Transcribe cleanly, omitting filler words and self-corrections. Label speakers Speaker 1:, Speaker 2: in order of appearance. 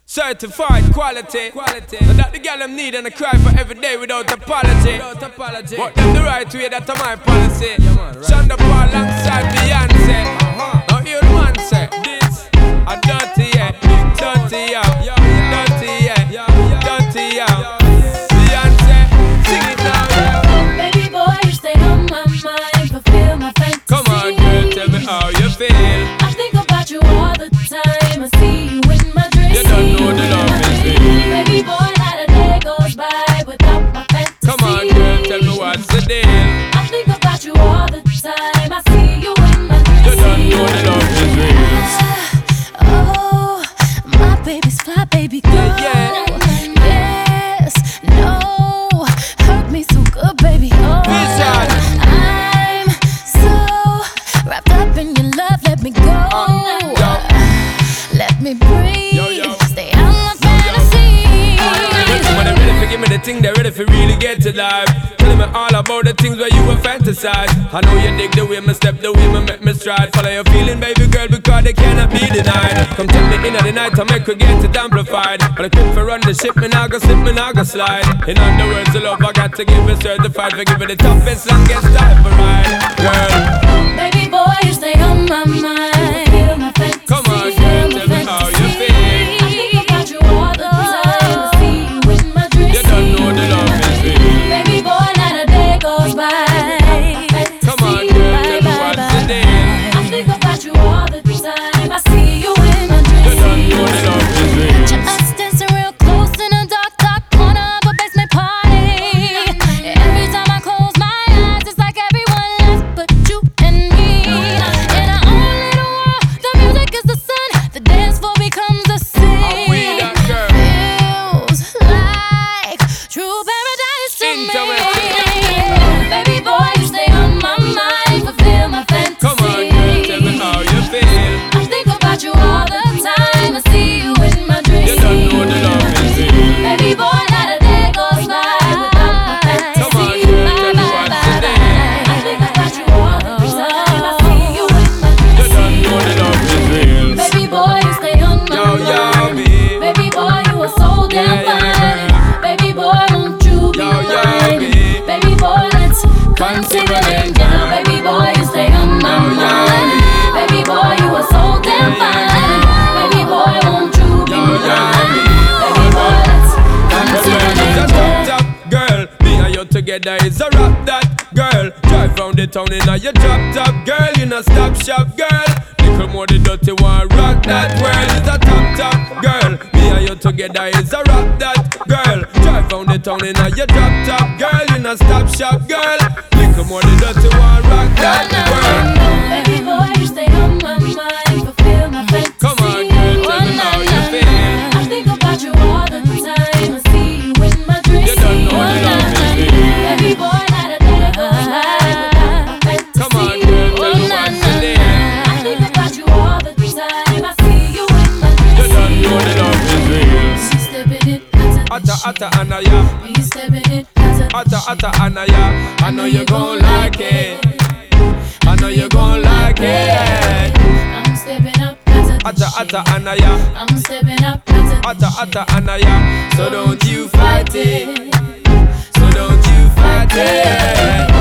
Speaker 1: Certified quality. So that the girl them need and I cry for every day without apology. But them the right way, that's my policy. Shonda Paul alongside Beyonce. Now hear the man say, this a dirty yeah, dirty yeah, dirty yeah, dirty yeah. Beyonce, sing it now yeah.
Speaker 2: Baby boy, you stay on my mind, fulfill my fantasy.
Speaker 1: Come on girl, tell me how you feel.
Speaker 2: I think about you all the time, I see you in my dreams.
Speaker 1: You don't know the love is real.
Speaker 2: Baby boy, not a day goes by without my fantasy.
Speaker 1: Come on girl, tell me what's the deal.
Speaker 2: I think about you all the time, I see you in my dreams.
Speaker 1: You don't know the love is real.
Speaker 2: Oh, my baby's fly, baby girl.
Speaker 1: Yeah.
Speaker 2: Yes, no, hurt me so good, baby. Oh,
Speaker 1: Vision.
Speaker 2: I'm so wrapped up in your love, let me go. Let me breathe.
Speaker 1: Yo.
Speaker 2: Stay out my fantasy.
Speaker 1: When they ready for give me the thing, they ready for really get to life. Telling me all about the things where you were fantasize. I know you dig the way me step, the way me make me stride. Follow your feeling, baby girl, because they cannot be denied. Come tell me in the night, I make her get it amplified. But I quit for run the ship, me nah go slip, me nah go slide. In other words, the love I got to give it certified. For give it the toughest, longest time for ride. Girl,
Speaker 2: Baby boy, you stay on my mind. Feel my fantasy.
Speaker 1: come on girl, tell me how you feel.
Speaker 2: I think about you all the time, I see you in my dreams.
Speaker 1: You don't know the love is real.
Speaker 2: Baby boy, not a day goes by.
Speaker 1: Come on girl, tell me what's the deal.
Speaker 2: I think about you all the time, I see you in my dreams.
Speaker 1: You don't know the love is real.
Speaker 2: Just dancing real close in a dark corner of a basement party. Every time I close my eyes, it's like everyone left but you and me. In our own little world, the music is the sun, the dance floor becomes the
Speaker 1: Are we
Speaker 2: sea.
Speaker 1: that girl?
Speaker 2: Feels like true paradise to me. Baby boy, you stay on my mind, fulfill my fantasy.
Speaker 1: Come on girl, tell me how you feel.
Speaker 2: I think about you all the time, I see you in my dreams.
Speaker 1: You don't know the love is real.
Speaker 2: Baby boy, not a day goes by without my fantasy.
Speaker 1: Come on girl, tell me what's the deal.
Speaker 2: I think about you all the time, I see you in my dreams.
Speaker 1: You don't know the love is real.
Speaker 2: Baby boy, you stay on my
Speaker 1: Yo,
Speaker 2: mind.
Speaker 1: babe.
Speaker 2: Baby boy, you are so damn
Speaker 1: Yeah,
Speaker 2: fine.
Speaker 1: girl.
Speaker 2: Baby boy, won't you be
Speaker 1: Yo,
Speaker 2: mine?
Speaker 1: babe.
Speaker 2: Baby boy, let's consider it now. Baby boy, you stay on my mind. Baby boy, you are so damn fine. Baby boy, won't you be mine? Baby boy, let's consider it
Speaker 1: Just
Speaker 2: now.
Speaker 1: top girl, me and you together is a rap that girl. Drive round the town in a your drop top girl, you no stop shop girl. Little more the dirty one, rock that world is a top girl. Me and you together is a rap that girl. Drive round the town in a your drop top girl, you no stop shop girl. Little more the dirty one, rock that world.
Speaker 2: Baby boy, you stay on my mind, fulfill my fantasy.
Speaker 1: Come on girl, tell me how you feel.
Speaker 2: I think about you all the time, I see you in my dreams.
Speaker 1: You don't know the love is real.
Speaker 2: Baby boy, not a day goes by without my fantasy.
Speaker 1: Come on girl, tell me what's the deal.
Speaker 2: I think about you all the time, I see you in my dreams.
Speaker 1: You don't know the love is real.
Speaker 2: She's stepping it,
Speaker 1: Atta anaya,
Speaker 2: he's stepping it,
Speaker 1: atta anaya. I know you gon' like it. I know you gon' like it.
Speaker 2: I'm stepping up,
Speaker 1: Atta anaya,
Speaker 2: I'm stepping up,
Speaker 1: atta anaya. So don't you fight it. So don't you fight it.